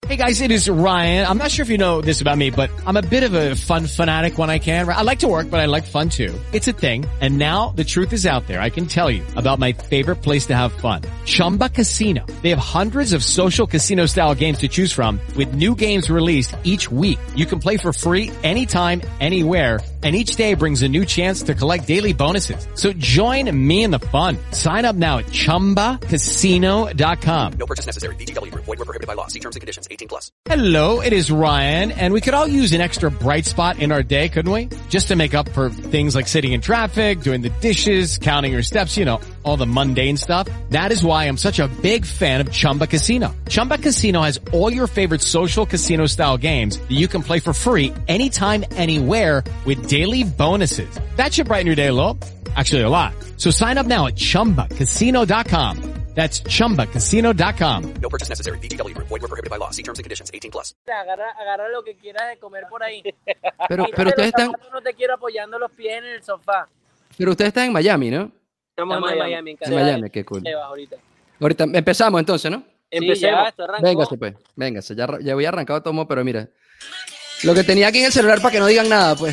Hey guys, it is Ryan. I'm not sure if you know this about me, but I'm a bit of a fun fanatic when I can. I like to work, but I like fun too. It's a thing. And now the truth is out there. I can tell you about my favorite place to have fun. Chumba Casino. They have hundreds of social casino style games to choose from with new games released each week. You can play for free anytime, anywhere. And each day brings a new chance to collect daily bonuses. So join me in the fun. Sign up now at ChumbaCasino.com. No purchase necessary. VGW Group. Void where prohibited by law. See terms and conditions. 18+. Hello, it is Ryan, and we could all use an extra bright spot in our day, couldn't we? Just to make up for things like sitting in traffic, doing the dishes, counting your steps, you know, all the mundane stuff. That is why I'm such a big fan of Chumba Casino. Chumba Casino has all your favorite social casino-style games that you can play for free anytime, anywhere with daily bonuses. That should brighten your day a little. Actually, a lot. So sign up now at ChumbaCasino.com. That's ChumbaCasino.com. No purchase necessary. VGW Group. Void where prohibited by law. See terms and conditions. 18+. Agarra lo que quieras de comer por ahí. Pero Quítate ustedes los están, zapatos, no te quiero apoyando los pies en el sofá. pero ustedes están en Miami, ¿no? Estamos en Miami. En Miami, qué cool. Ahorita. Ahorita empezamos entonces, ¿no? Empecemos. Esto arrancó. Véngase, ya voy arrancado tomo, pero mira. Lo que tenía aquí en el celular para que no digan nada, pues.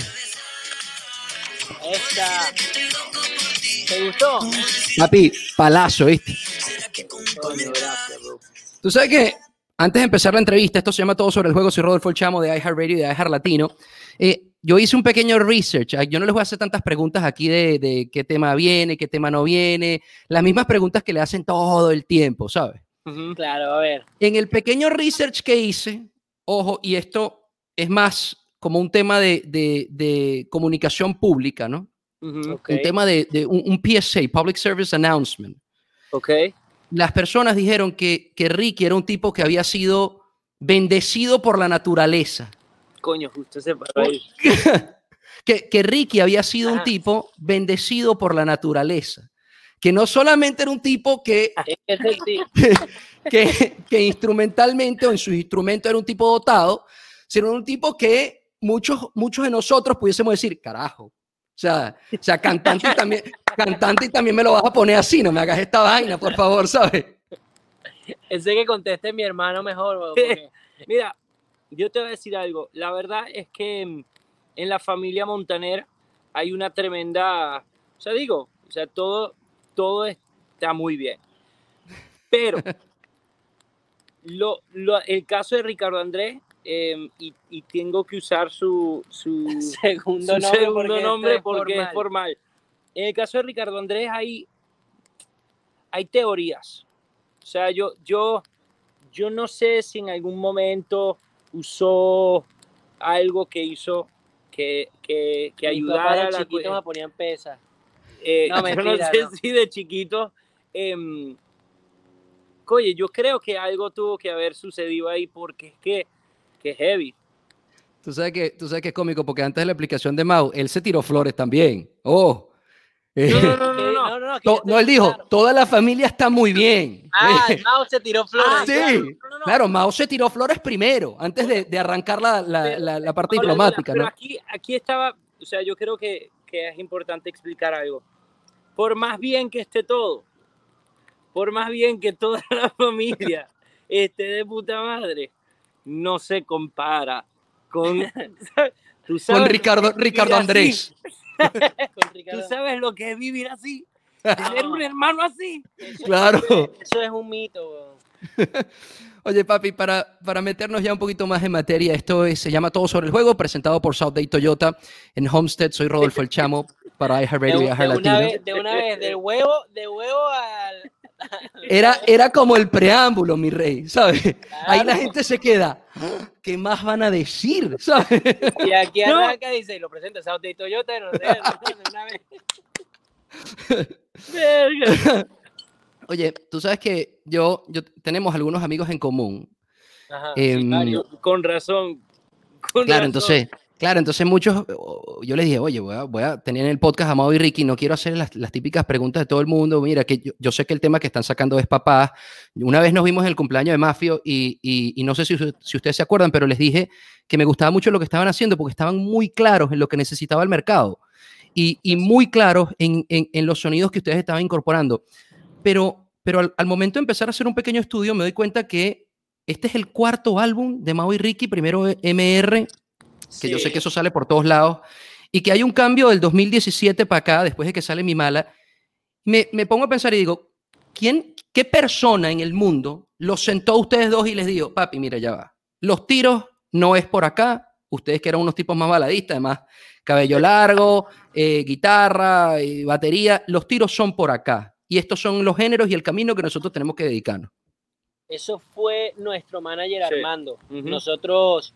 Esta. ¿Te gustó? Papi, palazo, ¿viste? Coño, gracias, bro. Tú sabes que antes de empezar la entrevista, esto se llama Todo sobre el Juego, soy Rodolfo El Chamo de iHeartRadio y de iHeart Latino. Yo hice un pequeño research. Yo no les voy a hacer tantas preguntas aquí de qué tema viene, qué tema no viene. Las mismas preguntas que le hacen todo el tiempo, ¿sabes? Claro, a ver. En el pequeño research que hice, ojo, y esto es más como un tema de comunicación pública, ¿no? Okay. Un tema de un PSA, Public Service Announcement. Ok. Las personas dijeron que Ricky era un tipo que había sido bendecido por la naturaleza. Coño, justo se paró ahí. que Ricky había sido un tipo bendecido por la naturaleza. Que no solamente era un tipo que instrumentalmente o en sus instrumentos era un tipo dotado, sino un tipo que muchos de nosotros pudiésemos decir, carajo. O sea, cantante y también me lo vas a poner así, no me hagas esta vaina, por favor, ¿sabes? Ese que conteste mi hermano mejor. Porque, mira, yo te voy a decir algo. La verdad es que en la familia Montaner hay una tremenda... O sea, todo está muy bien. Pero el caso de Ricardo Andrés, y tengo que usar su segundo nombre porque es formal. En el caso de Ricardo Andrés hay teorías. O sea, yo no sé si en algún momento usó algo que hizo que ayudara a la chiquito me ponían pesas. No, mentira, yo no sé si de chiquito. Oye, yo creo que algo tuvo que haber sucedido ahí porque es que es heavy. Tú sabes que es cómico porque antes de la explicación de Mau, él se tiró flores también. Oh. No, él dijo, claro. Toda la familia está muy bien. Mao se tiró flores. Sí, claro, Mao se tiró flores primero, antes de arrancar la parte diplomática. Pero ¿no? aquí estaba, o sea, yo creo que es importante explicar algo. Por más bien que esté todo, por más bien que toda la familia esté de puta madre, no se compara con Ricardo Andrés. ¿Tú sabes lo que es vivir así? Tener un hermano así. Claro. Eso es un mito. Oye, papi, para meternos ya un poquito más en materia, se llama Todo sobre el Juego, presentado por South Day Toyota en Homestead. Soy Rodolfo El Chamo para iHeartRadio y iHeart Latino. De una vez, de huevo al... Era como el preámbulo, mi rey, ¿sabes? Claro. Ahí la gente se queda. ¿Qué más van a decir? ¿Sabes? Y aquí arranca y dice, lo presenta South Day Toyota, no sé, de una vez. Verga. Oye, tú sabes que yo tenemos algunos amigos en común. Ajá, con razón. Entonces muchos, yo les dije, oye, voy a tener en el podcast a Mau y Ricky, no quiero hacer las típicas preguntas de todo el mundo. Mira, que yo sé que el tema que están sacando es papás. Una vez nos vimos en el cumpleaños de Mafio y no sé si ustedes se acuerdan, pero les dije que me gustaba mucho lo que estaban haciendo porque estaban muy claros en lo que necesitaba el mercado y muy claros en los sonidos que ustedes estaban incorporando. Pero al momento de empezar a hacer un pequeño estudio me doy cuenta que este es el cuarto álbum de Mau y Ricky, primero MR, que yo sé que eso sale por todos lados, y que hay un cambio del 2017 para acá, después de que sale Mi Mala. Me pongo a pensar y digo, ¿qué persona en el mundo los sentó a ustedes dos y les dijo, papi, mira, ya va, los tiros no es por acá, ustedes que eran unos tipos más baladistas, además, cabello largo, guitarra, batería, los tiros son por acá, y estos son los géneros y el camino que nosotros tenemos que dedicarnos? Eso fue nuestro manager Armando. Nosotros,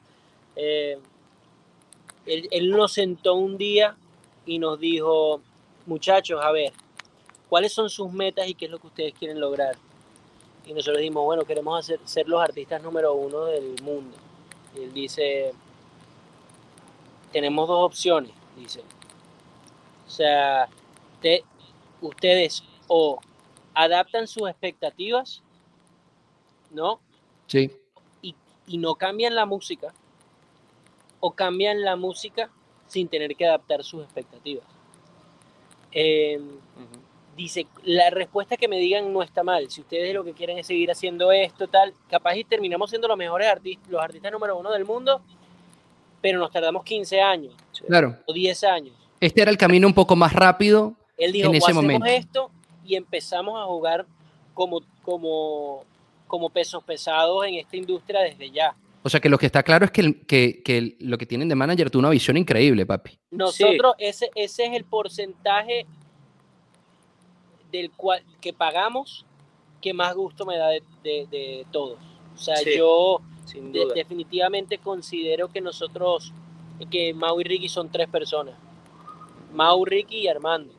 él nos sentó un día y nos dijo, muchachos, a ver, ¿cuáles son sus metas y qué es lo que ustedes quieren lograr? Y nosotros dijimos, bueno, queremos ser los artistas número 1 del mundo. Y él dice, tenemos 2 opciones, dice. O sea, ustedes o adaptan sus expectativas, ¿no? Sí. Y no cambian la música, o cambian la música sin tener que adaptar sus expectativas. Dice, la respuesta que me digan no está mal. Si ustedes lo que quieren es seguir haciendo esto, tal, capaz y terminamos siendo los mejores artistas, los artistas número 1 del mundo, pero nos tardamos 15 años, claro, o 10 años. Este era el camino un poco más rápido. Él dijo, en ese hacemos momento esto y empezamos a jugar como pesos pesados en esta industria desde ya. O sea, que lo que está claro es que lo que tienen de manager tuvo una visión increíble, papi. Nosotros, ese es el porcentaje del cual que pagamos que más gusto me da de todos. O sea, yo definitivamente considero que nosotros, que Mau y Ricky son 3 personas. Mau, Ricky y Armando.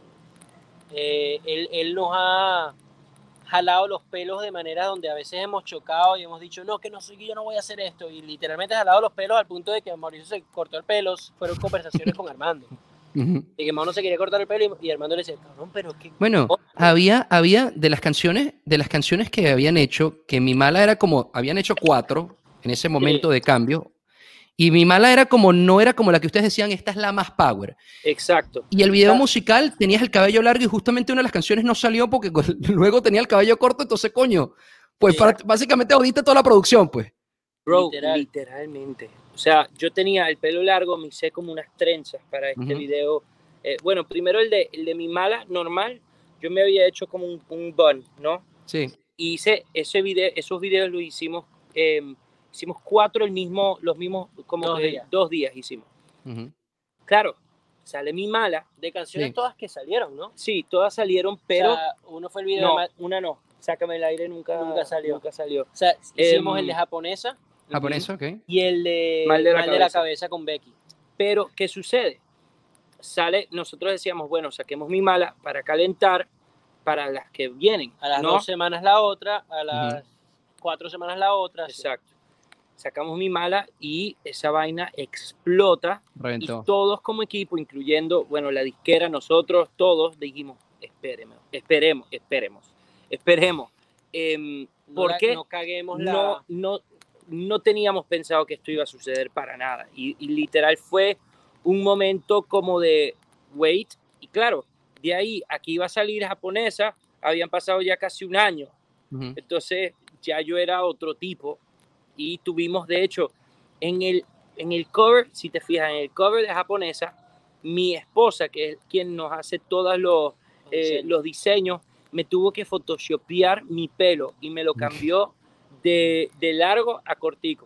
Él nos ha jalado los pelos de manera donde a veces hemos chocado y hemos dicho, no, que no soy, yo no voy a hacer esto, y literalmente jalado los pelos al punto de que Mauricio se cortó el pelo. Fueron conversaciones con Armando. Y que Mau no se quería cortar el pelo y Armando le decía, cabrón, pero qué. Bueno, había de las canciones que habían hecho, que Mi Mala era como, habían hecho 4 en ese momento de cambio, y Mi Mala era como, no era como la que ustedes decían, esta es la más power. Exacto. Y el video musical, tenías el cabello largo y justamente una de las canciones no salió porque luego tenía el cabello corto, entonces, coño, pues básicamente audiste toda la producción, pues. Bro, literalmente. O sea, yo tenía el pelo largo, me hice como unas trenzas para este video. Bueno, primero el de Mi Mala, normal, yo me había hecho como un bun, ¿no? Sí. Y hice esos videos los hicimos, hicimos 4 los mismos, como 2 días hicimos. Claro, sale Mi Mala, de canciones todas que salieron, ¿no? Sí, todas salieron, pero... O sea, uno fue el video una no. Sácame el aire, nunca salió. O sea, hicimos el de Japonesa. Japonesa, ok. Y el de Mal de la cabeza con Becky. Pero, ¿qué sucede? Nosotros decíamos, bueno, saquemos Mi Mala para calentar para las que vienen. A las 2 semanas la otra, a las 4 semanas la otra. Exacto. Sacamos Mi Mala y esa vaina explota. Reventó. Y todos como equipo, incluyendo, bueno, la disquera, nosotros, todos dijimos, esperemos. Porque no caguemos no teníamos pensado que esto iba a suceder para nada. Y literal fue un momento como de wait. Y claro, de ahí aquí iba a salir Japonesa, habían pasado ya casi un año. Entonces ya yo era otro tipo. Y tuvimos, de hecho, en el cover, si te fijas, en el cover de Japonesa, mi esposa, que es quien nos hace todos los diseños, me tuvo que photoshopear mi pelo y me lo cambió de largo a cortico.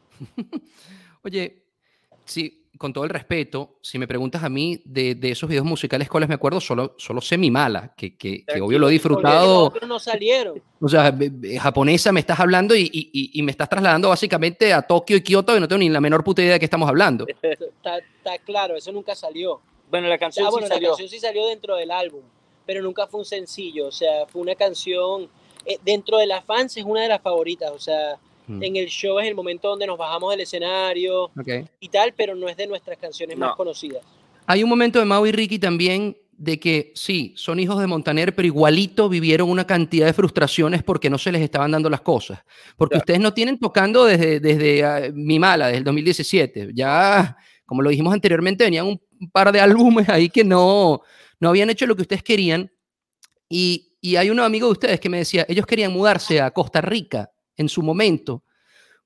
Oye, sí, con todo el respeto, si me preguntas a mí de esos videos musicales cuáles me acuerdo, solo sé Mi Mala, que obvio lo he disfrutado. Los otros no salieron. O sea, Japonesa me estás hablando y me estás trasladando básicamente a Tokio y Kioto, que no tengo ni la menor puta idea de qué estamos hablando. Está claro, eso nunca salió. Bueno, la canción la canción sí salió dentro del álbum, pero nunca fue un sencillo. O sea, fue una canción, dentro de las fans es una de las favoritas. O sea, en el show es el momento donde nos bajamos del escenario y tal, pero no es de nuestras canciones más conocidas. Hay un momento de Mau y Ricky también de que sí, son hijos de Montaner, pero igualito vivieron una cantidad de frustraciones porque no se les estaban dando las cosas. Porque ustedes no tienen tocando desde Mi Mala, desde el 2017. Ya, como lo dijimos anteriormente, venían un par de álbumes ahí que no habían hecho lo que ustedes querían. Y hay un amigo de ustedes que me decía, ellos querían mudarse a Costa Rica en su momento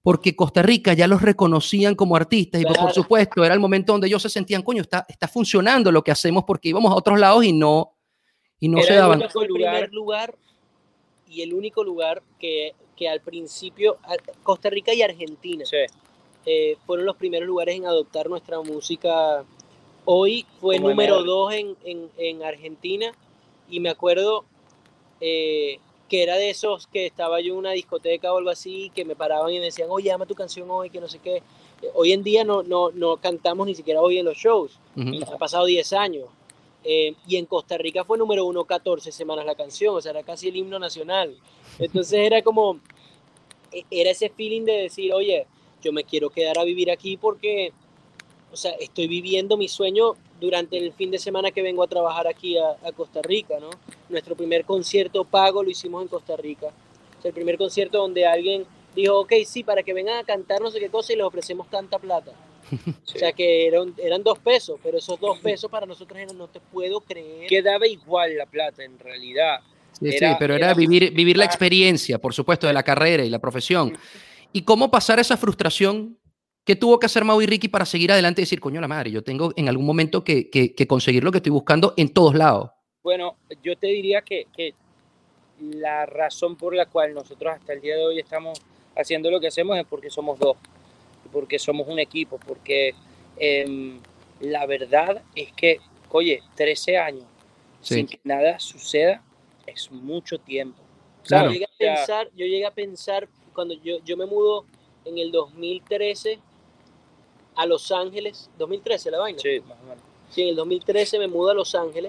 porque Costa Rica ya los reconocían como artistas y Claro. por supuesto era el momento donde ellos se sentían, coño, está funcionando lo que hacemos porque íbamos a otros lados y no Era se el daban. único primer lugar y el único lugar que al principio Costa Rica y Argentina fueron los primeros lugares en adoptar nuestra música. Hoy fue Como número MR. 2 en Argentina y me acuerdo que era de esos que estaba yo en una discoteca o algo así, que me paraban y me decían, oye, llama tu canción hoy, que no sé qué. Hoy en día no cantamos ni siquiera hoy en los shows. Ha pasado 10 años. Y en Costa Rica fue número 1 14 semanas la canción, o sea, era casi el himno nacional. Entonces era como, era ese feeling de decir, oye, yo me quiero quedar a vivir aquí porque, o sea, estoy viviendo mi sueño durante el fin de semana que vengo a trabajar aquí a Costa Rica, ¿no? Nuestro primer concierto pago lo hicimos en Costa Rica. O sea, el primer concierto donde alguien dijo, ok, sí, para que vengan a cantar no sé qué cosa y les ofrecemos tanta plata. O sea, que eran 2 pesos, pero esos 2 pesos para nosotros eran, no te puedo creer. Que daba igual la plata en realidad. Sí, pero era vivir la experiencia, por supuesto, de la carrera y la profesión. ¿Y cómo pasar esa frustración? ¿Qué tuvo que hacer Mau y Ricky para seguir adelante y decir, coño la madre, yo tengo en algún momento que conseguir lo que estoy buscando en todos lados? Bueno, yo te diría que la razón por la cual nosotros hasta el día de hoy estamos haciendo lo que hacemos es porque somos 2, porque somos un equipo, porque la verdad es que, oye, 13 años sin que nada suceda es mucho tiempo. Claro. Yo llegué a pensar cuando yo me mudo en el 2013 a Los Ángeles, 2013 la vaina. Sí, más o menos. Sí, en el 2013 me mudo a Los Ángeles,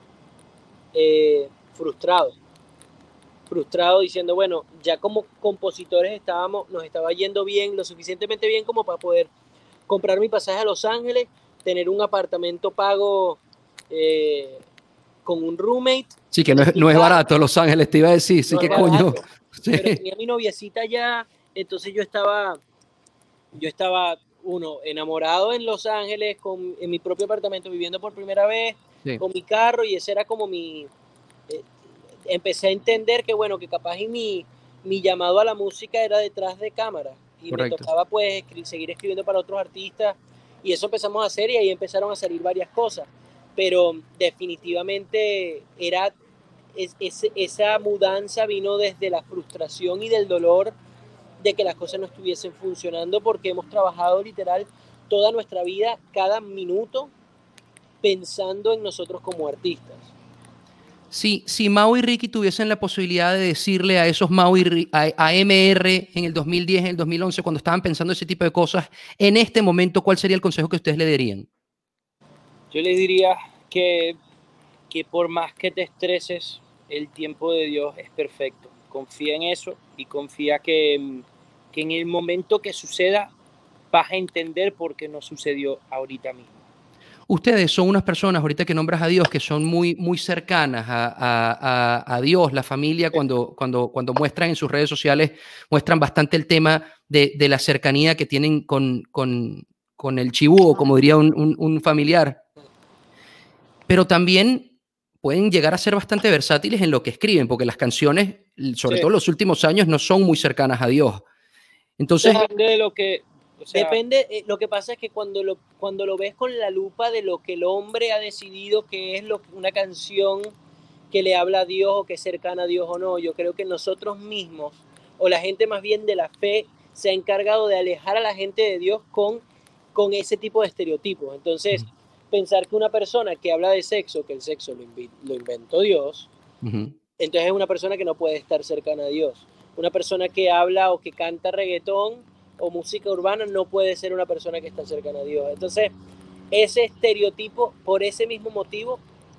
frustrado diciendo, bueno, ya como compositores nos estaba yendo bien, lo suficientemente bien como para poder comprar mi pasaje a Los Ángeles, tener un apartamento pago con un roommate. Sí, que no es barato, Los Ángeles, te iba a decir, sí, No que es coño. barato, Sí. pero tenía mi noviecita ya, entonces yo estaba enamorado en Los Ángeles, en mi propio apartamento, viviendo por primera vez, Sí. con mi carro, y ese era como empecé a entender que bueno, que capaz y mi llamado a la música era detrás de cámara, y Correcto. me tocaba pues seguir escribiendo para otros artistas, y eso empezamos a hacer, y ahí empezaron a salir varias cosas, pero definitivamente esa mudanza vino desde la frustración y del dolor de que las cosas no estuviesen funcionando, porque hemos trabajado literal toda nuestra vida, cada minuto, pensando en nosotros como artistas. Si Mau y Ricky tuviesen la posibilidad de decirle a esos a MR en el 2010, en el 2011, cuando estaban pensando ese tipo de cosas, en este momento, ¿cuál sería el consejo que ustedes le darían? Yo les diría que por más que te estreses, el tiempo de Dios es perfecto. Confía en eso y confía que en el momento que suceda vas a entender por qué no sucedió ahorita mismo. Ustedes son unas personas, ahorita que nombras a Dios, que son muy, muy cercanas a Dios, la familia, cuando muestran en sus redes sociales, muestran bastante el tema de la cercanía que tienen con el chibú, como diría un familiar. Pero también pueden llegar a ser bastante versátiles en lo que escriben, porque las canciones, sobre todo en los últimos años, no son muy cercanas a Dios. Entonces, depende de lo que... Depende, lo que pasa es que cuando lo ves con la lupa de lo que el hombre ha decidido que es una canción que le habla a Dios o que es cercana a Dios o no, yo creo que nosotros mismos, o la gente más bien de la fe, se ha encargado de alejar a la gente de Dios con ese tipo de estereotipos. Entonces, pensar que una persona que habla de sexo, que el sexo lo inventó Dios, entonces es una persona que no puede estar cercana a Dios. Una persona que habla o que canta reggaetón o música urbana no puede ser una persona que está cercana a Dios. Entonces, ese estereotipo, por ese mismo motivo,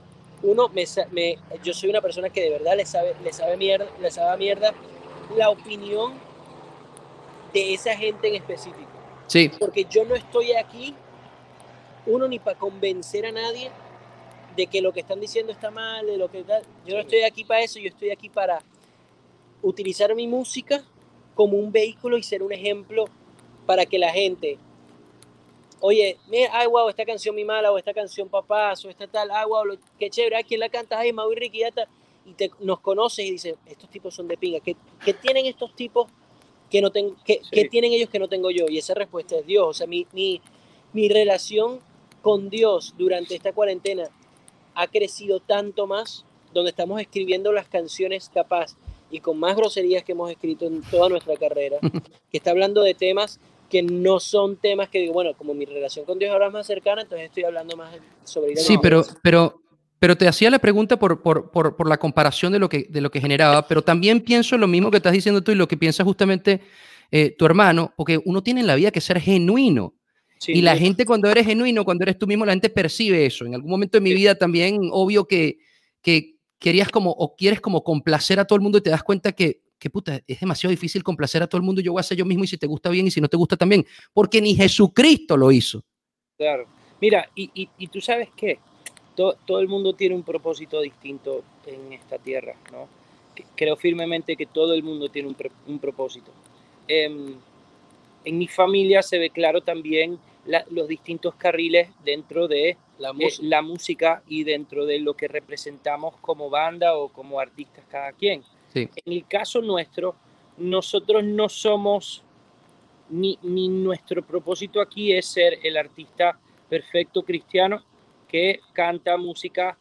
yo soy una persona que de verdad le sabe a mierda la opinión de esa gente en específico. Sí. Porque yo no estoy aquí, ni para convencer a nadie de que lo que están diciendo está mal, de lo que tal. Yo no estoy aquí para eso, yo estoy aquí para utilizar mi música como un vehículo y ser un ejemplo para que la gente, oye, mira, ay, wow, esta canción mi mala, o esta canción papás, o esta tal, ay, wow, qué chévere, ¿a quién la canta? Ay, Mau y Ricky, ya está. Y nos conoces y dices, estos tipos son de pinga. ¿Qué tienen estos tipos ¿Qué tienen ellos que no tengo yo? Y esa respuesta es Dios. O sea, mi relación con Dios durante esta cuarentena ha crecido tanto más, donde estamos escribiendo las canciones capaz y con más groserías que hemos escrito en toda nuestra carrera, que está hablando de temas que no son temas que digo, bueno, como mi relación con Dios ahora es más cercana, entonces estoy hablando más sobre ir a la Sí, iglesia. pero te hacía la pregunta por la comparación de lo que generaba, pero también pienso lo mismo que estás diciendo tú y lo que piensa justamente tu hermano, porque uno tiene en la vida que ser genuino. Sí, Y la gente cuando eres genuino, cuando eres tú mismo, la gente percibe eso. En algún momento de mi vida también, obvio que querías como, o quieres como complacer a todo el mundo y te das cuenta que puta, es demasiado difícil complacer a todo el mundo. Yo voy a ser yo mismo y si te gusta bien y si no te gusta también. Porque ni Jesucristo lo hizo. claro. Mira, y tú sabes qué, todo el mundo tiene un propósito distinto en esta tierra, ¿no? Creo firmemente que todo el mundo tiene un propósito. En mi familia se ve claro también los distintos carriles dentro de la música y dentro de lo que representamos como banda o como artistas cada quien. Sí. En el caso nuestro, nosotros no somos, ni nuestro propósito aquí es ser el artista perfecto cristiano que canta música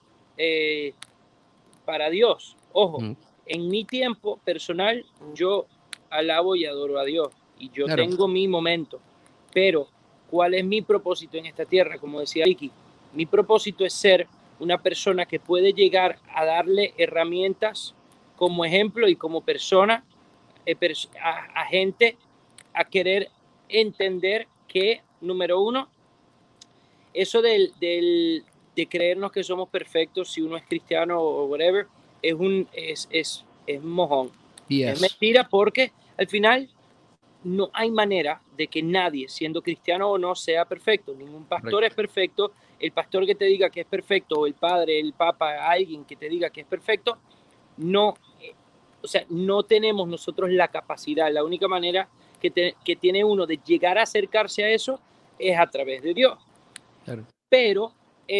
para Dios. Ojo, en mi tiempo personal yo alabo y adoro a Dios y yo tengo mi momento, pero ¿cuál es mi propósito en esta tierra? Como decía Ricky, mi propósito es ser una persona que puede llegar a darle herramientas como ejemplo y como persona a gente a querer entender que, número uno, eso de creernos que somos perfectos si uno es cristiano o whatever, es mojón. Yes. Es mentira porque al final no hay manera de que nadie, siendo cristiano o no, sea perfecto. Ningún pastor es perfecto. El pastor que te diga que es perfecto, o el padre, el papa, alguien que te diga que es perfecto, no, o sea, no tenemos nosotros la capacidad. La única manera que tiene uno de llegar a acercarse a eso es a través de Dios. Claro. Pero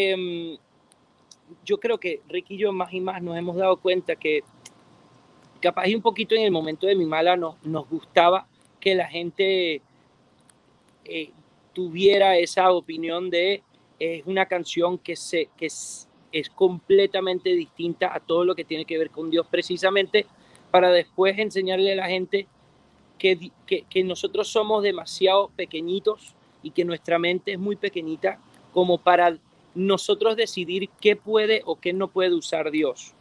yo creo que Ricky y yo más y más nos hemos dado cuenta que capaz y un poquito en el momento de mi mala nos gustaba que la gente tuviera esa opinión de es una canción que es completamente distinta a todo lo que tiene que ver con Dios, precisamente para después enseñarle a la gente que nosotros somos demasiado pequeñitos y que nuestra mente es muy pequeñita como para nosotros decidir qué puede o qué no puede usar Dios.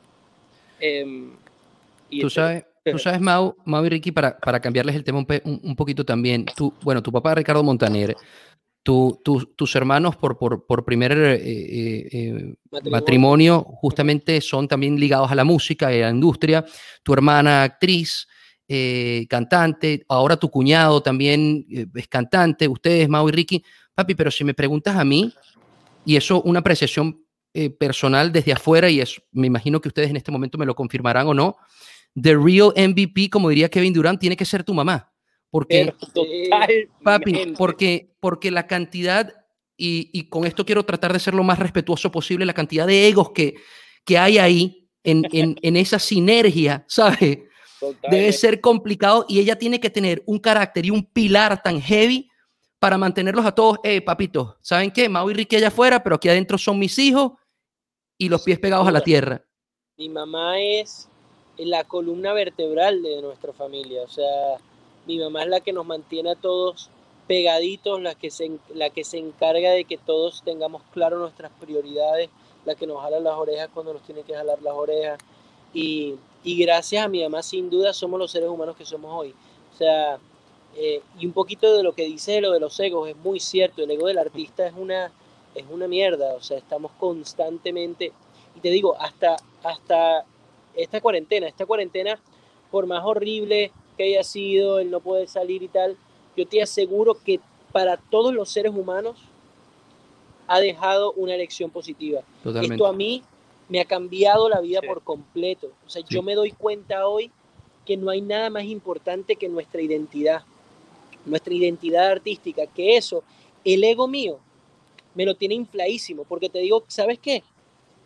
Tú sabes, Mau y Ricky, para cambiarles el tema un poquito también, tu papá Ricardo Montaner, tus hermanos por primer matrimonio justamente son también ligados a la música, a la industria, tu hermana actriz, cantante, ahora tu cuñado también es cantante, ustedes, Mau y Ricky, papi, pero si me preguntas a mí, y eso una apreciación personal desde afuera, y me imagino que ustedes en este momento me lo confirmarán o no, the real MVP, como diría Kevin Durant, tiene que ser tu mamá. Porque, papi, porque la cantidad, y con esto quiero tratar de ser lo más respetuoso posible, la cantidad de egos que hay ahí en esa sinergia, ¿sabes? Debe ser complicado y ella tiene que tener un carácter y un pilar tan heavy para mantenerlos a todos, papitos, ¿saben qué? Mau y Ricky allá afuera, pero aquí adentro son mis hijos y los pies pegados a la tierra. Mi mamá es la columna vertebral de nuestra familia, o sea, mi mamá es la que nos mantiene a todos pegaditos, la que se encarga de que todos tengamos claro nuestras prioridades, la que nos jala las orejas cuando nos tiene que jalar las orejas, y gracias a mi mamá sin duda somos los seres humanos que somos hoy. O sea, y un poquito de lo que dice lo de los egos es muy cierto, el ego del artista es una mierda, o sea, estamos constantemente, y te digo, hasta esta cuarentena, por más horrible que haya sido el no poder salir y tal, yo te aseguro que para todos los seres humanos ha dejado una lección positiva. Totalmente. Esto a mí me ha cambiado la vida por completo. O sea, yo me doy cuenta hoy que no hay nada más importante que nuestra identidad artística, que eso, el ego mío, me lo tiene infladísimo, porque te digo, ¿sabes qué?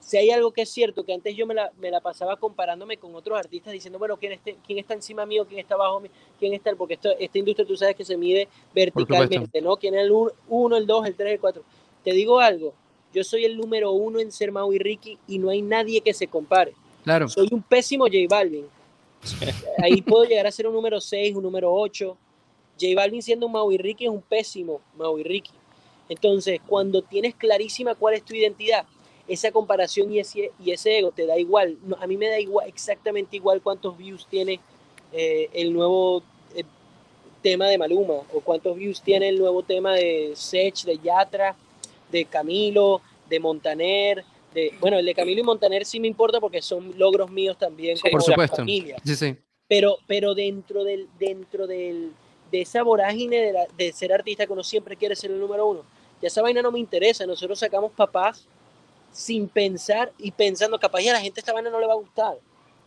si hay algo que es cierto, que antes yo me la pasaba comparándome con otros artistas diciendo, bueno, ¿quién está encima mío? ¿Quién está abajo mío? ¿Quién está? Porque esta industria tú sabes que se mide verticalmente, ¿no? ¿Quién es el 1, el 2, el 3, el 4? Te digo algo, yo soy el número 1 en ser Mau y Ricky y no hay nadie que se compare. Claro. Soy un pésimo J Balvin. Ahí puedo llegar a ser un número 6, un número 8. J Balvin siendo un Mau y Ricky es un pésimo Mau y Ricky. Entonces, cuando tienes clarísima cuál es tu identidad, esa comparación y ese ego te da igual. No, a mí me da igual, exactamente igual cuántos views tiene el nuevo tema de Maluma, o cuántos views tiene el nuevo tema de Sech, de Yatra, de Camilo, de Montaner. Bueno, el de Camilo y Montaner sí me importa porque son logros míos también, como por supuesto. la familia. Sí. Pero dentro de esa vorágine de ser artista que uno siempre quiere ser el número 1, ya esa vaina no me interesa. Nosotros sacamos Papás sin pensar y pensando, capaz ya a la gente esta vaina no le va a gustar.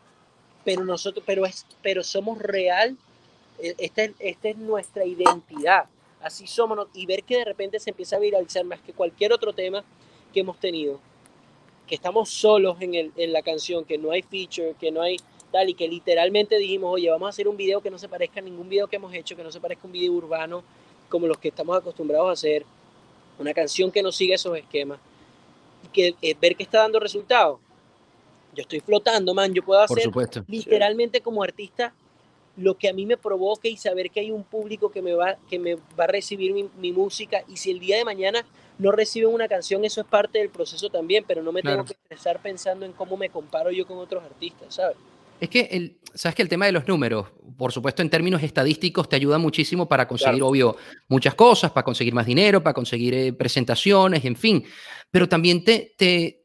Pero somos real. Esta es nuestra identidad. Así somos. Y ver que de repente se empieza a viralizar más que cualquier otro tema que hemos tenido. Que estamos solos en la canción, que no hay feature, que no hay tal, y que literalmente dijimos, oye, vamos a hacer un video que no se parezca a ningún video que hemos hecho, que no se parezca a un video urbano como los que estamos acostumbrados a hacer, una canción que no siga esos esquemas, y que ver que está dando resultados. Yo estoy flotando, man, yo puedo hacer literalmente como artista lo que a mí me provoque y saber que hay un público que me va a recibir mi música, y si el día de mañana no reciben una canción, eso es parte del proceso también, pero no me tengo que estresar pensando en cómo me comparo yo con otros artistas, ¿sabes? Es que sabes que el tema de los números, por supuesto, en términos estadísticos, te ayuda muchísimo para conseguir, obvio, muchas cosas, para conseguir más dinero, para conseguir presentaciones, en fin. Pero también te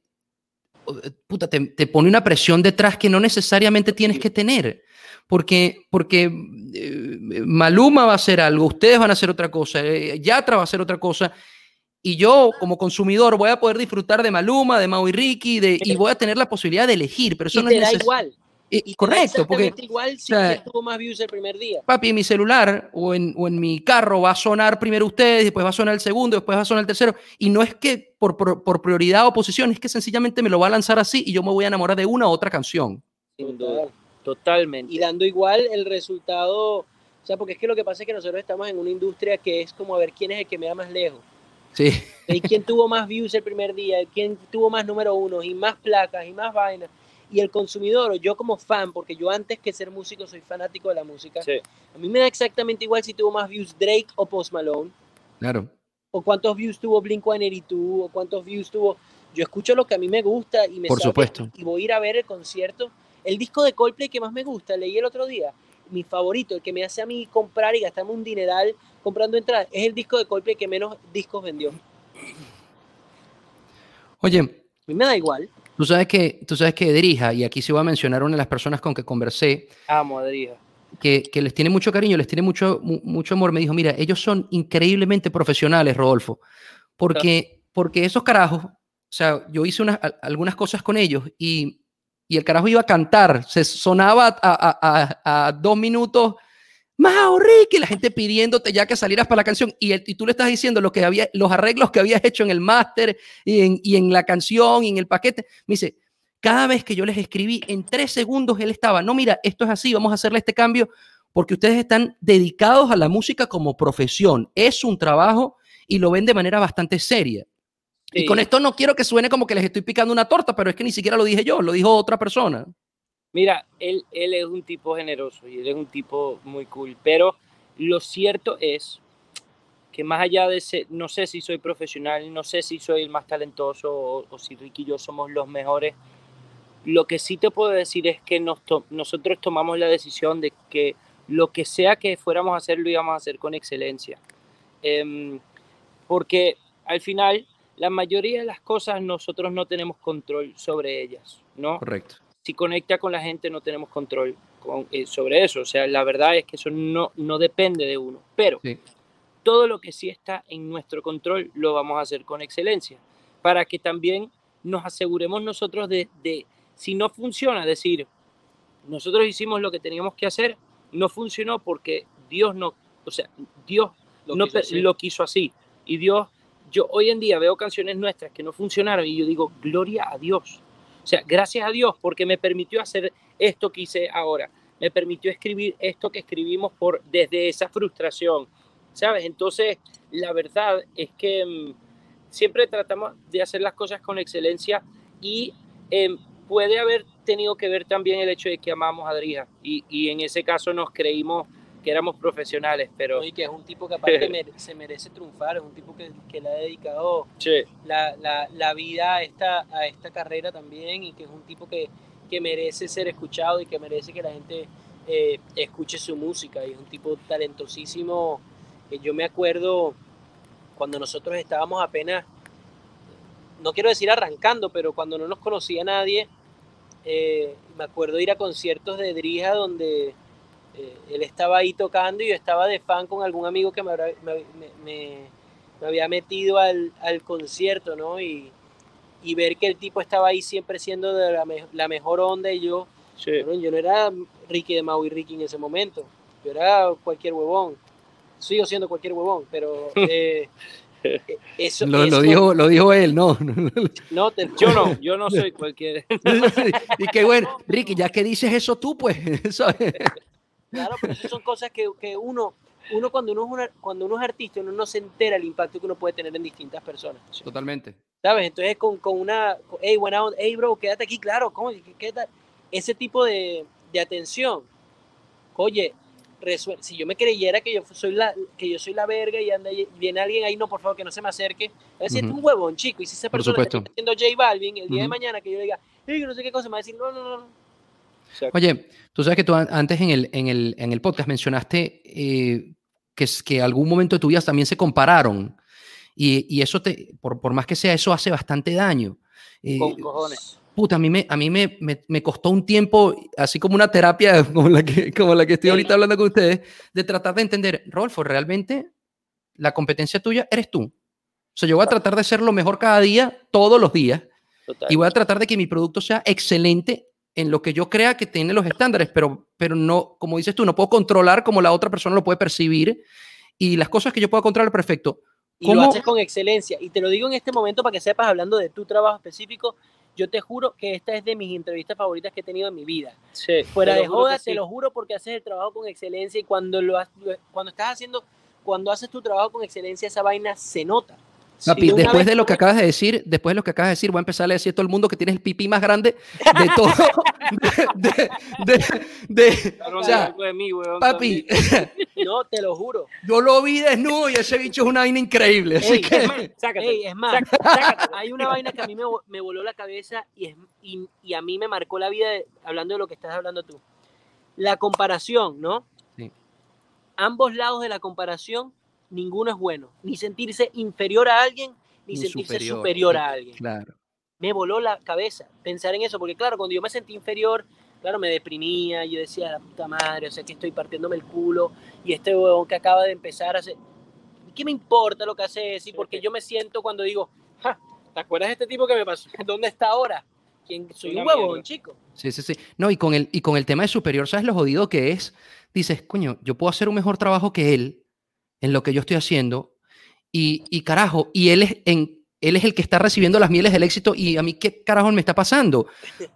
pone una presión detrás que no necesariamente tienes que tener. Porque Maluma va a hacer algo, ustedes van a hacer otra cosa, Yatra va a hacer otra cosa. Y yo, como consumidor, voy a poder disfrutar de Maluma, de Mau y Ricky, y voy a tener la posibilidad de elegir. Pero eso no te da igual. Correcto, porque igual si quién tuvo más views el primer día. Papi, en mi celular o en mi carro va a sonar primero ustedes, después va a sonar el segundo, después va a sonar el tercero. Y no es que por prioridad o posición, es que sencillamente me lo va a lanzar así y yo me voy a enamorar de una u otra canción. Sin duda, totalmente. Y dando igual el resultado, o sea, porque es que lo que pasa es que nosotros estamos en una industria que es como a ver quién es el que me da más lejos. Sí. Y quién tuvo más views el primer día, quién tuvo más número 1 y más placas y más vainas. Y el consumidor, o yo como fan, porque yo antes que ser músico soy fanático de la música, a mí me da exactamente igual si tuvo más views Drake o Post Malone. Claro. O cuántos views tuvo Blink-182, o cuántos views tuvo. Yo escucho lo que a mí me gusta y me Por supuesto. Y voy a ir a ver el concierto. El disco de Coldplay que más me gusta, leí el otro día, mi favorito, el que me hace a mí comprar y gastarme un dineral comprando entradas, es el disco de Coldplay que menos discos vendió. Oye, a mí me da igual. Tú sabes que Drija, y aquí se va a mencionar una de las personas con que conversé, amo a Drija, que les tiene mucho cariño, les tiene mucho amor. Me dijo, mira, ellos son increíblemente profesionales, Rodolfo, porque esos carajos, o sea, yo hice algunas cosas con ellos y el carajo iba a cantar, se sonaba a 2 minutos, Mau, Ricky, la gente pidiéndote ya que salieras para la canción, y tú le estás diciendo los arreglos que habías hecho en el máster y en la canción y en el paquete. Me dice, cada vez que yo les escribí, en 3 segundos él estaba, no, mira, esto es así, vamos a hacerle este cambio, porque ustedes están dedicados a la música como profesión, es un trabajo y lo ven de manera bastante seria. Sí. Y con esto no quiero que suene como que les estoy picando una torta, pero es que ni siquiera lo dije yo, lo dijo otra persona. Mira, él es un tipo generoso y él es un tipo muy cool, pero lo cierto es que más allá de ser, no sé si soy profesional, no sé si soy el más talentoso o si Ricky y yo somos los mejores, lo que sí te puedo decir es que nosotros tomamos la decisión de que lo que sea que fuéramos a hacer, lo íbamos a hacer con excelencia. Porque al final, la mayoría de las cosas nosotros no tenemos control sobre ellas, ¿no? Correcto. Si conecta con la gente no tenemos control sobre eso, o sea, la verdad es que eso no depende de uno, pero todo lo que sí está en nuestro control lo vamos a hacer con excelencia, para que también nos aseguremos nosotros de si no funciona, decir, nosotros hicimos lo que teníamos que hacer, no funcionó porque Dios lo quiso así, y Dios, yo hoy en día veo canciones nuestras que no funcionaron y yo digo, gloria a Dios, O sea, gracias a Dios porque me permitió hacer esto que hice ahora. Me permitió escribir esto que escribimos desde esa frustración, ¿sabes? Entonces, la verdad es que siempre tratamos de hacer las cosas con excelencia y puede haber tenido que ver también el hecho de que amamos a Drija y en ese caso nos creímos que éramos profesionales, pero... Y que es un tipo capaz que se merece triunfar, es un tipo que le ha dedicado sí. la vida a esta carrera también y que es un tipo que merece ser escuchado y que merece que la gente escuche su música y es un tipo talentosísimo. Yo me acuerdo cuando nosotros estábamos apenas, no quiero decir arrancando, pero cuando no nos conocía nadie, me acuerdo ir a conciertos de Drija donde él estaba ahí tocando y yo estaba de fan con algún amigo que me había metido al concierto, ¿no? Y ver que el tipo estaba ahí siempre siendo de la mejor onda y yo, Sí. bueno, yo no era Ricky de Mau y Ricky en ese momento, yo era cualquier huevón, sigo siendo cualquier huevón, pero eso lo dijo él, ¿no? no, Yo no soy cualquier. Y qué bueno, Ricky, ya que dices eso tú, pues, ¿sabes? Claro, pero esas son cosas que uno cuando uno es artista, uno no se entera el impacto que uno puede tener en distintas personas. Totalmente. ¿Sabes? Entonces con una, hey, buena onda, hey, bro, quédate aquí, claro, ¿cómo? ¿Qué tal? Ese tipo de atención, oye, si yo me creyera que yo soy la verga y viene alguien ahí, no, por favor, que no se me acerque, es decir, un huevón, chico, y si esa persona está haciendo J Balvin, el día de mañana que yo le diga, hey, no sé qué cosa, me va a decir, no. Exacto. Oye, tú sabes que tú antes en el podcast mencionaste que algún momento de tu vida también se compararon y eso por más que sea, eso hace bastante daño. Con cojones. Puta, a mí me costó un tiempo, así como una terapia como la que estoy ahorita hablando con ustedes, de tratar de entender, Rodolfo, realmente la competencia tuya eres tú. O sea, yo voy a tratar de ser lo mejor cada día, todos los días, y voy a tratar de que mi producto sea excelente en lo que yo crea que tiene los estándares, pero no, como dices tú, no puedo controlar como la otra persona lo puede percibir y las cosas que yo puedo controlar, perfecto. Y lo haces con excelencia. Y te lo digo en este momento para que sepas, hablando de tu trabajo específico, yo te juro que esta es de mis entrevistas favoritas que he tenido en mi vida. Sí, fuera de joda, te lo juro, porque haces el trabajo con excelencia y cuando haces tu trabajo con excelencia, esa vaina se nota. Papi, después de lo que acabas de decir, voy a empezar a decir a todo el mundo que tienes el pipí más grande de todo. O sea, papi, no, te lo juro. Yo lo vi desnudo y ese bicho es una vaina increíble. Así que... Es más, hay una vaina que a mí me voló la cabeza y a mí me marcó la vida, hablando de lo que estás hablando tú. La comparación, ¿no? Sí. Ambos lados de la comparación, ninguno es bueno. Ni sentirse inferior a alguien, ni sentirse superior a alguien. Claro. Me voló la cabeza pensar en eso, porque claro, cuando yo me sentí inferior, claro, me deprimía, yo decía, la puta madre, o sea, que estoy partiéndome el culo, y este huevón que acaba de empezar a hacer, ¿qué me importa lo que hace ese? Porque yo me siento cuando digo, ¿te acuerdas de este tipo que me pasó? ¿Dónde está ahora? Soy un huevón, chico. Sí. No, y con el tema de superior, ¿sabes lo jodido que es? Dices, coño, yo puedo hacer un mejor trabajo que él en lo que yo estoy haciendo, y carajo, y él es el que está recibiendo las mieles del éxito, y a mí, ¿qué carajo me está pasando?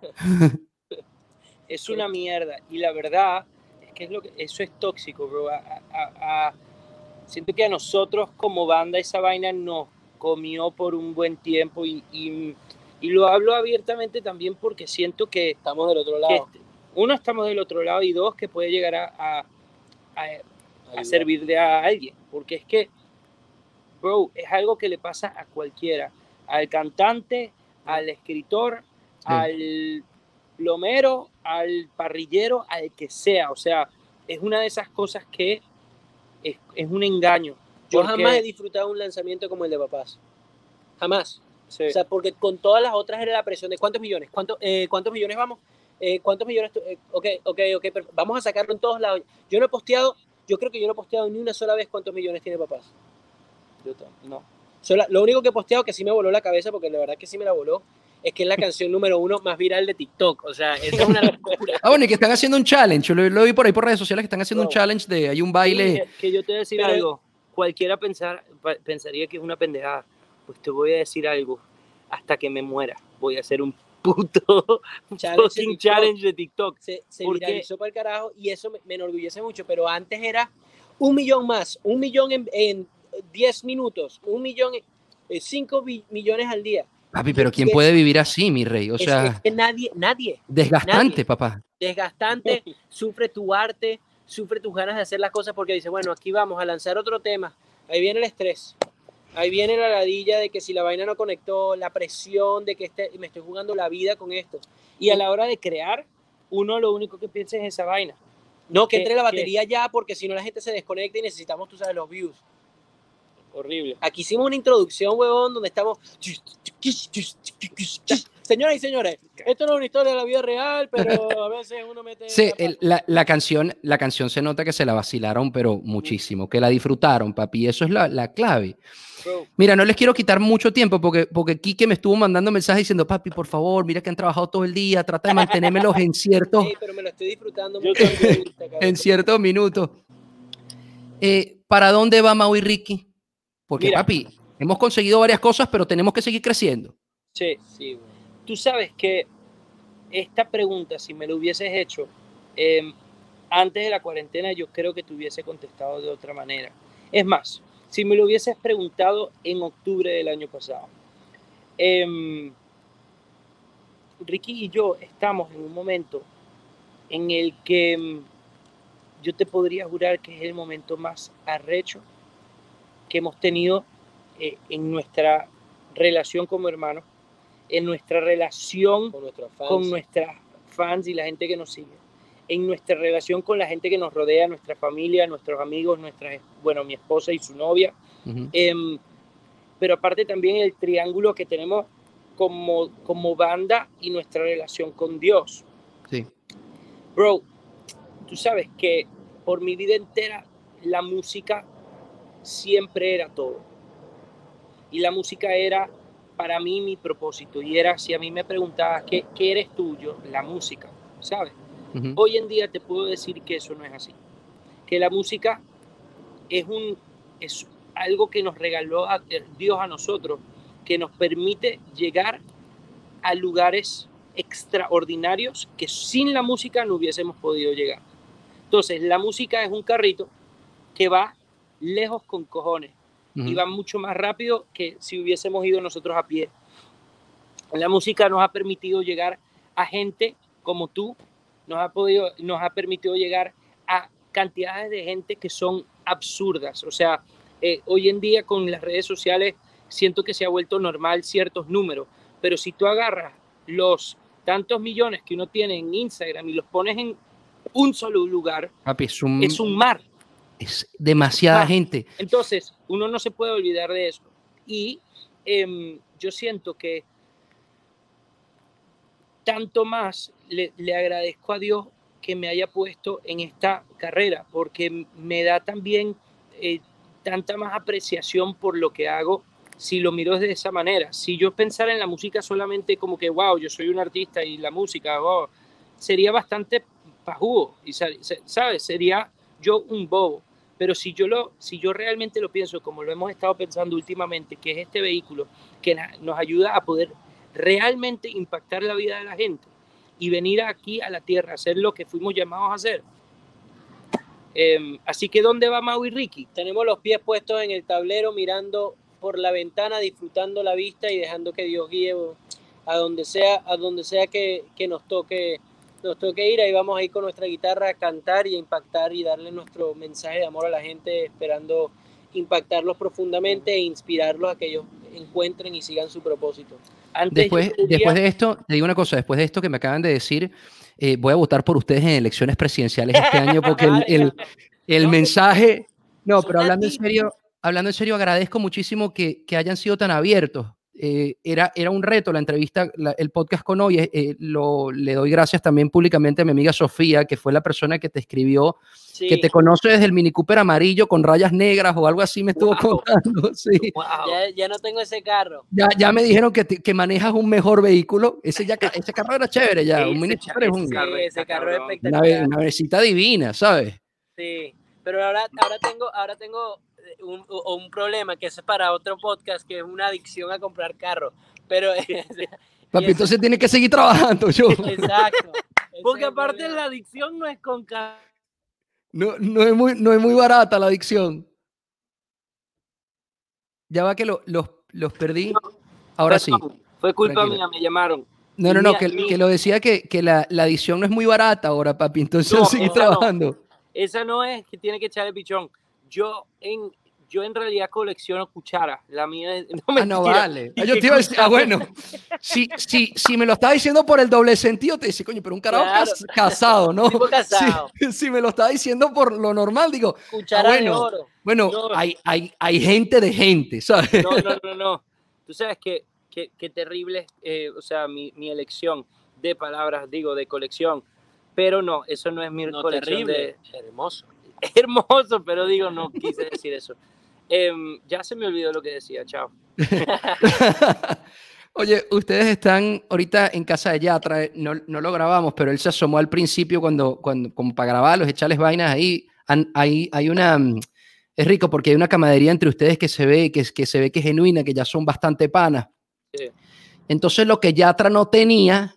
Es una mierda, y la verdad es que eso es tóxico, bro. Siento que a nosotros como banda esa vaina nos comió por un buen tiempo, y lo hablo abiertamente también porque siento que estamos del otro lado. Uno, estamos del otro lado, y dos, que puede llegar a servirle a alguien, porque es que, bro, es algo que le pasa a cualquiera, al cantante, al escritor, al plomero, al parrillero, al que sea. O sea, es una de esas cosas que es un engaño. Yo jamás he disfrutado un lanzamiento como el de Papás, jamás. Sí. O sea, porque con todas las otras era la presión de ¿cuántos millones? ¿Cuántos millones vamos? ¿Cuántos millones? Ok, vamos a sacarlo en todos lados. Yo creo que yo no he posteado ni una sola vez cuántos millones tiene Papás. No. Lo único que he posteado que sí me voló la cabeza, porque la verdad que sí me la voló, es que es la canción número 1 más viral de TikTok. O sea, esa es una locura. Bueno, y que están haciendo un challenge. Lo vi por ahí por redes sociales que están haciendo un challenge hay un baile. Sí, que yo te voy a decir algo. Cualquiera pensaría que es una pendejada. Pues te voy a decir algo. Hasta que me muera voy a hacer un puto Challenge fucking de TikTok. challenge de TikTok. Se Porque- viralizó para el carajo y eso me enorgullece mucho, pero antes era 1 millón más, 1 millón en 10 minutos, 1 millón, 5 millones al día. Papi, pero ¿quién Es- puede vivir así, mi rey? O es sea, que nadie, desgastante, nadie. papá. Desgastante, sufre tu arte, sufre tus ganas de hacer las cosas porque dice, bueno, aquí vamos a lanzar otro tema, ahí viene el estrés, ahí viene la ladilla de que si la vaina no conectó, la presión de que me estoy jugando la vida con esto. Y a la hora de crear, uno lo único que piensa es esa vaina. No, que entre la batería ya, porque si no la gente se desconecta y necesitamos, tú sabes, los views. Horrible. Aquí hicimos una introducción, huevón, donde estamos... Señoras y señores, esto no es una historia de la vida real, pero a veces uno mete... Sí, la canción se nota que se la vacilaron, pero muchísimo, que la disfrutaron, papi. Eso es la clave. Bro, Mira, no les quiero quitar mucho tiempo porque Quique me estuvo mandando mensajes diciendo, papi, por favor, mira que han trabajado todo el día, trata de mantenérmelos en ciertos, Sí, pero me lo estoy disfrutando Yo mucho. también. en ciertos minutos. ¿Para dónde va Mau y Ricky? Porque, Mira. papi, hemos conseguido varias cosas, pero tenemos que seguir creciendo. sí. Sí, güey. Tú sabes que esta pregunta, si me lo hubieses hecho antes de la cuarentena, yo creo que te hubiese contestado de otra manera. Es más, si me lo hubieses preguntado en octubre del año pasado. Ricky y yo estamos en un momento en el que yo te podría jurar que es el momento más arrecho que hemos tenido en nuestra relación como hermanos, en nuestra relación Con nuestros fans. con nuestras fans y la gente que nos sigue, en nuestra relación con la gente que nos rodea, nuestra familia, nuestros amigos, mi esposa y su novia, Ujú. pero aparte también el triángulo que tenemos como banda y nuestra relación con Dios. Sí. Bro, tú sabes que por mi vida entera la música siempre era todo. Y la música era para mí mi propósito. Y era, si a mí me preguntabas qué eres tuyo, la música, ¿sabes? Ujú. Hoy en día te puedo decir que eso no es así. Que la música es algo que nos regaló Dios a nosotros, que nos permite llegar a lugares extraordinarios que sin la música no hubiésemos podido llegar. Entonces, la música es un carrito que va lejos con cojones y va mucho más rápido que si hubiésemos ido nosotros a pie. La música nos ha permitido llegar a gente como tú, nos ha permitido llegar a cantidades de gente que son absurdas. O sea, hoy en día con las redes sociales siento que se ha vuelto normal ciertos números, pero si tú agarras los tantos millones que uno tiene en Instagram y los pones en un solo lugar, Papi, es un mar. es demasiada gente. Entonces, uno no se puede olvidar de eso. Y yo siento que tanto más le agradezco a Dios que me haya puesto en esta carrera, porque me da también tanta más apreciación por lo que hago si lo miro de esa manera. Si yo pensara en la música solamente como que, wow, yo soy un artista y la música, wow, sería bastante pajugo, y ¿sabes? Sería yo un bobo. Pero si yo realmente lo pienso como lo hemos estado pensando últimamente, que es este vehículo que nos ayuda a poder realmente impactar la vida de la gente y venir aquí a la tierra a hacer lo que fuimos llamados a hacer. Así que ¿dónde va Mau y Ricky? Tenemos los pies puestos en el tablero, mirando por la ventana, disfrutando la vista y dejando que Dios guíe a donde sea que nos toque ir. Ahí vamos a ir con nuestra guitarra a cantar y a impactar y darle nuestro mensaje de amor a la gente, esperando impactarlos profundamente e inspirarlos a que ellos encuentren y sigan su propósito. Después de esto, te digo una cosa, después de esto que me acaban de decir, voy a votar por ustedes en elecciones presidenciales este año porque el mensaje... No, pero hablando en serio, agradezco muchísimo que hayan sido tan abiertos. Era un reto la entrevista, el podcast con hoy. Le doy gracias también públicamente a mi amiga Sofía, que fue la persona que te escribió, Sí. que te conoce desde el Mini Cooper amarillo con rayas negras o algo así, me estuvo Wow. contando. Sí. Wow. Ya no tengo ese carro. Ya me dijeron que manejas un mejor vehículo. Ese carro era chévere ya. Sí, Un Mini Cooper es ese carro es una espectacular. navecita divina, ¿sabes? Sí, pero ahora tengo un problema que es para otro podcast, que es una adicción a comprar carros. Pero Papi, eso- entonces tiene que seguir trabajando yo. Exacto. Porque Ese es el aparte problema. la adicción no es con No es muy barata la adicción. Ya va que los perdí. Ahora sí, Perdón, fue culpa tranquilo. mía, me llamaron. No, Y no, no, mira, que lo decía que la adicción no es muy barata ahora, papi. Entonces No, sigue esa no. trabajando. Esa no es que tiene que echar el pichón. Yo en realidad colecciono cucharas. La mía es, no, Ah, no, mentira. vale. ¿Y Yo qué te iba a decir, cuchara? bueno, si me lo estaba diciendo por el doble sentido, te dice, coño, pero un carajo Claro. casado, ¿no? Tipo casado. Si me lo estaba diciendo por lo normal, digo, Cuchara de bueno, oro. bueno, No. hay gente de gente, ¿sabes? No. Tú sabes que terrible, o sea, mi elección de palabras, digo, de colección. Pero no, eso no es mi colección terrible, hermoso. Hermoso, pero digo, no quise decir eso. Ya se me olvidó lo que decía, chao. Oye, ustedes están ahorita en casa de Yatra, no lo grabamos, pero él se asomó al principio cuando como para grabarlos, echarles vainas ahí. Hay una... Es rico porque hay una camaradería entre ustedes que se ve que es genuina, que ya son bastante panas. Sí. Entonces lo que Yatra no tenía,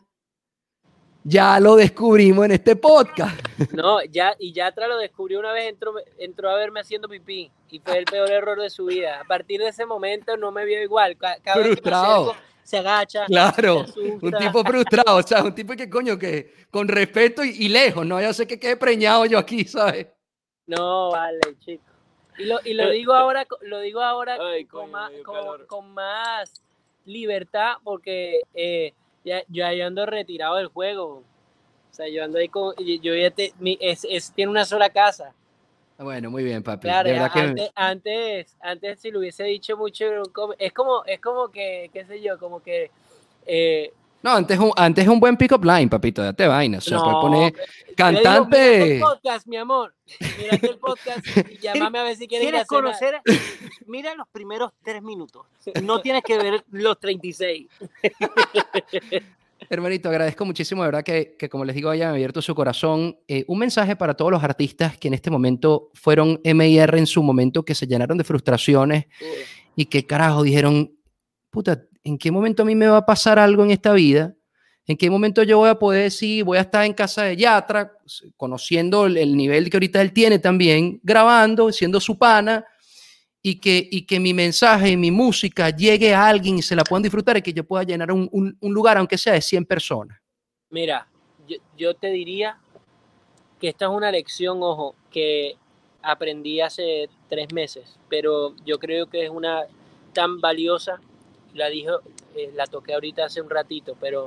ya lo descubrimos en este podcast. No, Yatra lo descubrió una vez, entró a verme haciendo pipí y fue el peor error de su vida. A partir de ese momento no me vio igual. Cada vez que me Frustrado. acerco, se agacha, Claro, se asusta. un tipo frustrado, o sea, un tipo que coño, que con respeto y lejos, no, yo sé que quede preñado yo aquí, ¿sabes? No, vale, chico. Y lo digo ahora, Ay, con, coño, más, me dio calor. con más libertad porque yo ando retirado del juego. O sea, yo ando ahí con... Yo ya tiene una sola casa. Bueno, muy bien, papi. Claro, De verdad que... antes si lo hubiese dicho mucho, es como que, qué sé yo, como que... No, antes es un buen pick-up line, papito, date vaina. O sea, puedes poner cantante... Mírate el podcast, mi amor. Mírate el podcast y llámame a ver si quieres ¿Quieres hacer conocer? Mira los primeros 3 minutos. No tienes que ver los 36. Hermanito, agradezco muchísimo, de verdad que como les digo, hayan abierto su corazón. Un mensaje para todos los artistas que en este momento fueron M&R en su momento, que se llenaron de frustraciones y que carajo dijeron, puta, ¿en qué momento a mí me va a pasar algo en esta vida? ¿En qué momento yo voy a poder decir, voy a estar en casa de Yatra, conociendo el nivel que ahorita él tiene también, grabando, siendo su pana, y que mi mensaje y mi música llegue a alguien y se la puedan disfrutar y que yo pueda llenar un lugar, aunque sea de 100 personas? Mira, yo te diría que esta es una lección, ojo, que aprendí hace 3 meses, pero yo creo que es una tan valiosa, la toqué ahorita hace un ratito, pero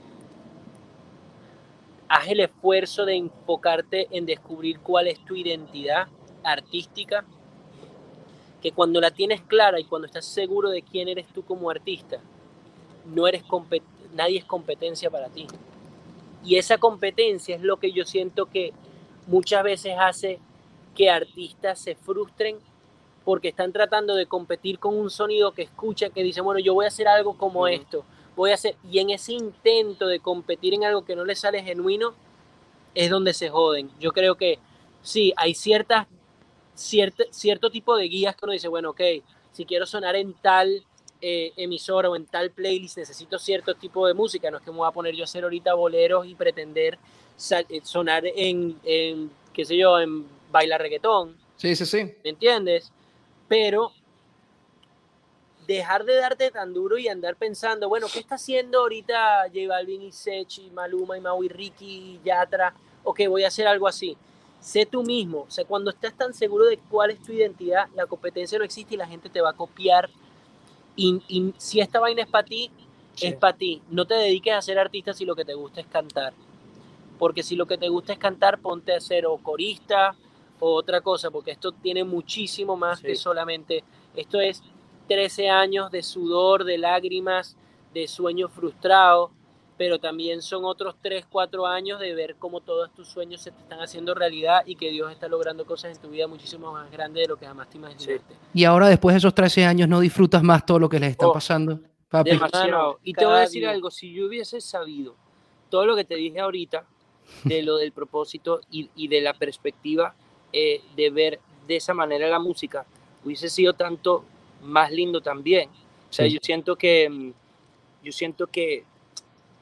haz el esfuerzo de enfocarte en descubrir cuál es tu identidad artística, que cuando la tienes clara y cuando estás seguro de quién eres tú como artista, nadie es competencia para ti. Y esa competencia es lo que yo siento que muchas veces hace que artistas se frustren porque están tratando de competir con un sonido que escucha, que dice, bueno, yo voy a hacer algo como esto, y en ese intento de competir en algo que no les sale genuino, es donde se joden. Yo creo que sí, hay cierto tipo de guías que uno dice, bueno, ok, si quiero sonar en tal emisora o en tal playlist, necesito cierto tipo de música, no es que me voy a poner yo a hacer ahorita boleros y pretender sonar en qué sé yo, en bailar reggaetón. Sí. ¿Me entiendes? Pero dejar de darte tan duro y andar pensando, bueno, ¿qué está haciendo ahorita J Balvin y Sech y Maluma y Mau y Ricky y Yatra? Ok, voy a hacer algo así. Sé tú mismo. O sea, cuando estás tan seguro de cuál es tu identidad, la competencia no existe y la gente te va a copiar. Y si esta vaina es para ti, es para ti. No te dediques a ser artista si lo que te gusta es cantar. Porque si lo que te gusta es cantar, ponte a ser o corista o otra cosa, porque esto tiene muchísimo más que solamente... Esto es 13 años de sudor, de lágrimas, de sueños frustrados, pero también son otros 3, 4 años de ver cómo todos tus sueños se te están haciendo realidad y que Dios está logrando cosas en tu vida muchísimo más grandes de lo que jamás te imaginaste. Y ahora, después de esos 13 años, ¿no disfrutas más todo lo que les está pasando, papi? Demasiado. Y te voy a decir algo, si yo hubiese sabido todo lo que te dije ahorita, de lo del propósito y de la perspectiva de ver de esa manera la música, hubiese sido tanto más lindo también. O sea, yo siento que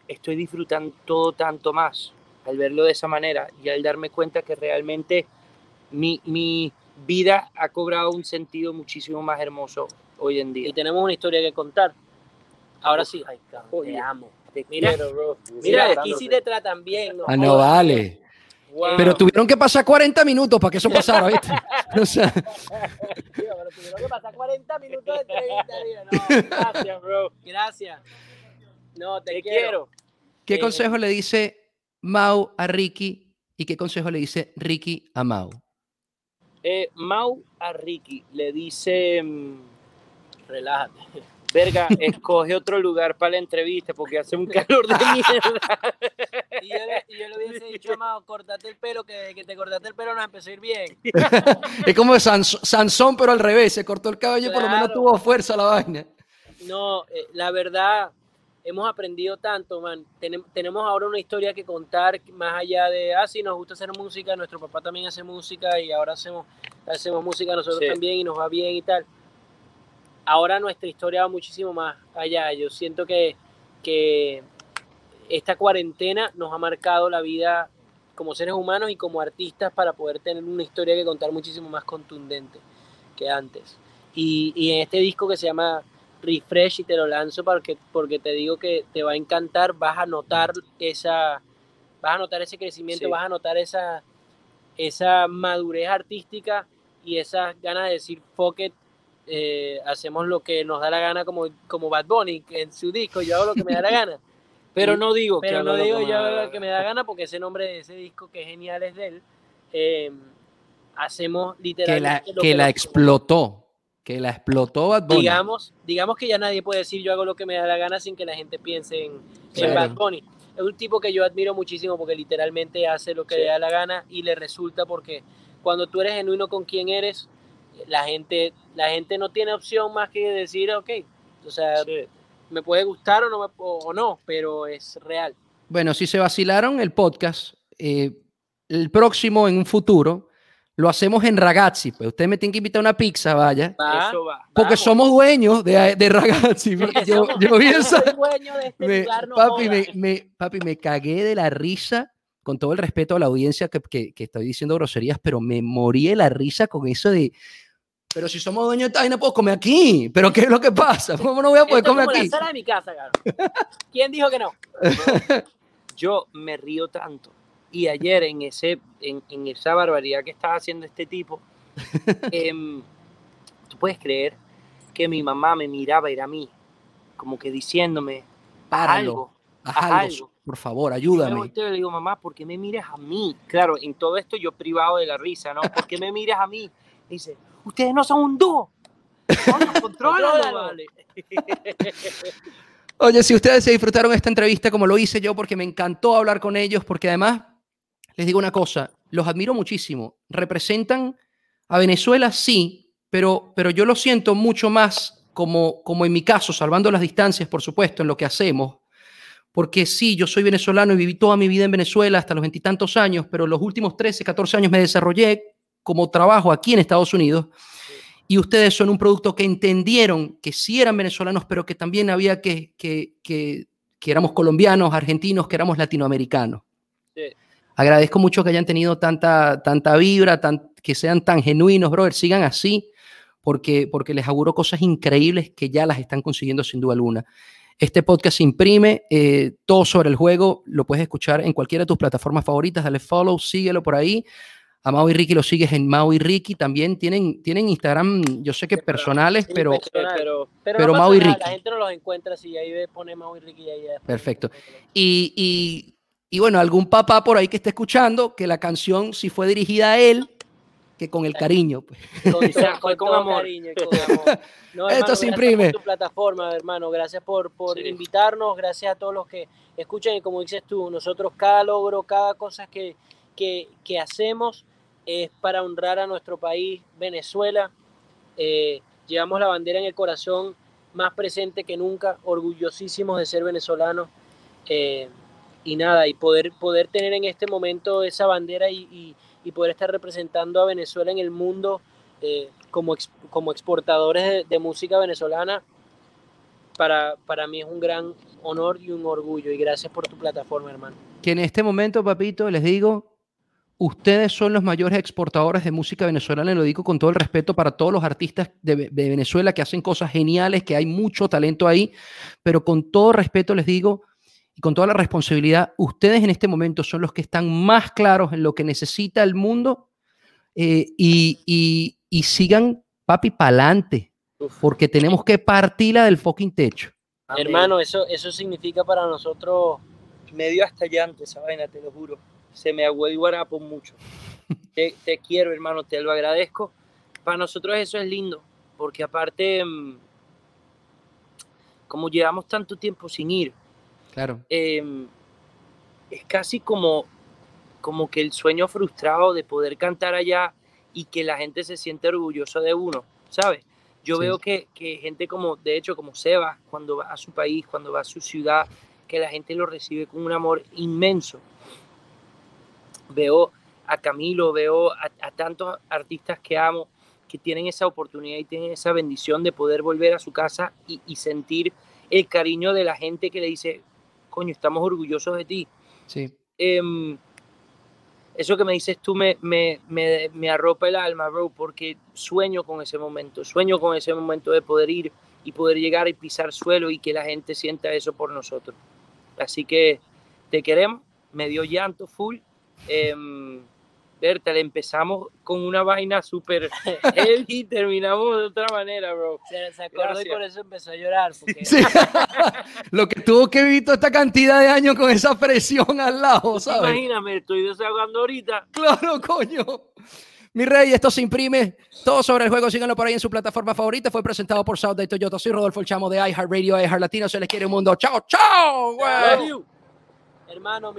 estoy disfrutando todo tanto más al verlo de esa manera y al darme cuenta que realmente mi vida ha cobrado un sentido muchísimo más hermoso hoy en día. Y tenemos una historia que contar. Ahora sí. Ay, cabrón, Oye, te amo, te mira, quiero, bro. Mira, aquí sí te tratan bien. Ah, no jodas. vale. Wow. Pero tuvieron que pasar 40 minutos para que eso pasara, ¿viste? O sea, Tío, pero tuvieron que pasar 40 minutos de entrevista. Mira, no, gracias, bro. Gracias. No, te quiero. ¿qué consejo le dice Mau a Ricky y qué consejo le dice Ricky a Mau? Mau a Ricky le dice, Relájate. verga, escoge otro lugar para la entrevista porque hace un calor de mierda. Y yo le hubiese dicho, Mao, cortate el pelo, que te cortaste el pelo nos empezó a ir bien. Es como Sansón, pero al revés. Se cortó el cabello y por lo menos Claro. tuvo fuerza la vaina. No, la verdad, hemos aprendido tanto, man. Tenemos ahora una historia que contar más allá de, sí, nos gusta hacer música, nuestro papá también hace música y ahora hacemos música nosotros Sí. también y nos va bien y tal. Ahora nuestra historia va muchísimo más allá. Yo siento que esta cuarentena nos ha marcado la vida como seres humanos y como artistas para poder tener una historia que contar muchísimo más contundente que antes. Y en este disco que se llama Refresh, y te lo lanzo porque te digo que te va a encantar, vas a notar ese crecimiento, Sí. vas a notar esa madurez artística y esas ganas de decir fuck it, hacemos lo que nos da la gana como Bad Bunny en su disco, yo hago lo que me da la gana. Pero no digo que Pero hago no lo digo que me yo da hago la lo que me da gana porque ese nombre de ese disco que es genial es de él. Hacemos literalmente lo Que la nos explotó. Que la explotó Bad Bunny. digamos que ya nadie puede decir yo hago lo que me da la gana sin que la gente piense en Claro. Bad Bunny. Es un tipo que yo admiro muchísimo porque literalmente hace lo que Sí. le da la gana y le resulta porque cuando tú eres genuino con quien eres, la gente no tiene opción más que decir, ok, o sea, Sí. me puede gustar o no, pero es real. Bueno, si se vacilaron el podcast, el próximo en un futuro lo hacemos en Ragazzi. Pues ustedes me tienen que invitar a una pizza, vaya. Eso va. Porque Vamos. somos dueños de Ragazzi. Porque Yo yo vi esa- soy dueño de este lugar, no papi, jodas. papi, me cagué de la risa, con todo el respeto a la audiencia que estoy diciendo groserías, pero me morí de la risa con eso de, pero si somos dueños de esta vaina, puedo comer aquí. ¿Pero qué es lo que pasa? ¿Cómo no voy a poder Esto es comer como la aquí? sala de mi casa, cabrón. ¿Quién dijo que no? Yo me río tanto. Y ayer en esa barbaridad que estaba haciendo este tipo, tú puedes creer que mi mamá me miraba, era a mí, como que diciéndome, Páralo, haz algo, algo. por favor, Yo me ayúdame. volteo y le digo, mamá, ¿por qué me miras a mí? Claro, en todo esto yo privado de la risa, ¿no? ¿Por qué me miras a mí? Dice, ustedes no son un dúo. Coño, contrólalo, vale. Oye, si ustedes se disfrutaron esta entrevista como lo hice yo, porque me encantó hablar con ellos, porque además, les digo una cosa, los admiro muchísimo. Representan a Venezuela, sí, pero yo lo siento mucho más como en mi caso, salvando las distancias, por supuesto, en lo que hacemos. Porque sí, yo soy venezolano y viví toda mi vida en Venezuela hasta los 20 y tantos años, pero los últimos 13, 14 años me desarrollé como trabajo aquí en Estados Unidos. Y ustedes son un producto que entendieron que sí eran venezolanos, pero que también había que éramos colombianos, argentinos, que éramos latinoamericanos. Sí. Agradezco mucho que hayan tenido tanta vibra, que sean tan genuinos, brother. Sigan así, porque les auguro cosas increíbles que ya las están consiguiendo sin duda alguna. Este podcast se imprime, todo sobre el juego, lo puedes escuchar en cualquiera de tus plataformas favoritas. Dale follow, síguelo por ahí. A Mau y Ricky lo sigues en Mau y Ricky. También tienen Instagram, yo sé que personales, Sí, pero pero no Mau y pasa nada, Ricky. la gente no los encuentra si ahí pone Mau y Ricky y ahí ya. Perfecto. Y bueno, algún papá por ahí que esté escuchando que la canción si fue dirigida a él, que con el cariño. Pues. Fue con todo amor. cariño y con amor. No, Esto hermano, se gracias imprime. por tu plataforma, hermano. Gracias por Sí. invitarnos. Gracias a todos los que escuchan. Y como dices tú, nosotros cada logro, cada cosa que hacemos es para honrar a nuestro país, Venezuela. Llevamos la bandera en el corazón, más presente que nunca, orgullosísimos de ser venezolanos. Y nada, y poder tener en este momento esa bandera y poder estar representando a Venezuela en el mundo como exportadores de música venezolana para mí es un gran honor y un orgullo. Y gracias por tu plataforma, hermano. Que en este momento, papito, les digo, ustedes son los mayores exportadores de música venezolana, y lo digo con todo el respeto para todos los artistas de Venezuela que hacen cosas geniales, que hay mucho talento ahí, pero con todo respeto les digo, y con toda la responsabilidad, ustedes en este momento son los que están más claros en lo que necesita el mundo, y sigan, papi, pa'lante, porque tenemos que partirla del fucking techo. Amén. Hermano, eso significa para nosotros medio hasta llanto esa vaina, te lo juro. Se me aguó el guarapo mucho. Te quiero, hermano, te lo agradezco. Para nosotros eso es lindo, porque aparte, como llevamos tanto tiempo sin ir, claro, es casi como que el sueño frustrado de poder cantar allá y que la gente se siente orgullosa de uno, ¿sabes? Yo veo que gente como Sebas, cuando va a su país, cuando va a su ciudad, que la gente lo recibe con un amor inmenso. Veo a Camilo, veo a tantos artistas que amo, que tienen esa oportunidad y tienen esa bendición de poder volver a su casa y sentir el cariño de la gente que le dice, coño, estamos orgullosos de ti. Sí. Eso que me dices tú me arropa el alma, bro, porque sueño con ese momento de poder ir y poder llegar y pisar suelo y que la gente sienta eso por nosotros. Así que te queremos, me dio llanto full. Bertal, empezamos con una vaina súper heavy y terminamos de otra manera, bro. Se acordó y por eso empezó a llorar. Porque... Sí. Lo que tuvo que vivir toda esta cantidad de años con esa presión al lado, ¿sabes? Imagíname, estoy desahogando ahorita. Claro, coño. Mi rey, esto se imprime. Todo sobre el juego, síganlo por ahí en su plataforma favorita. Fue presentado por South Day Toyota. Soy Rodolfo El Chamo de iHeartRadio, iHeartLatino. Se les quiere un mundo. Chao, chao, güey. Hermano.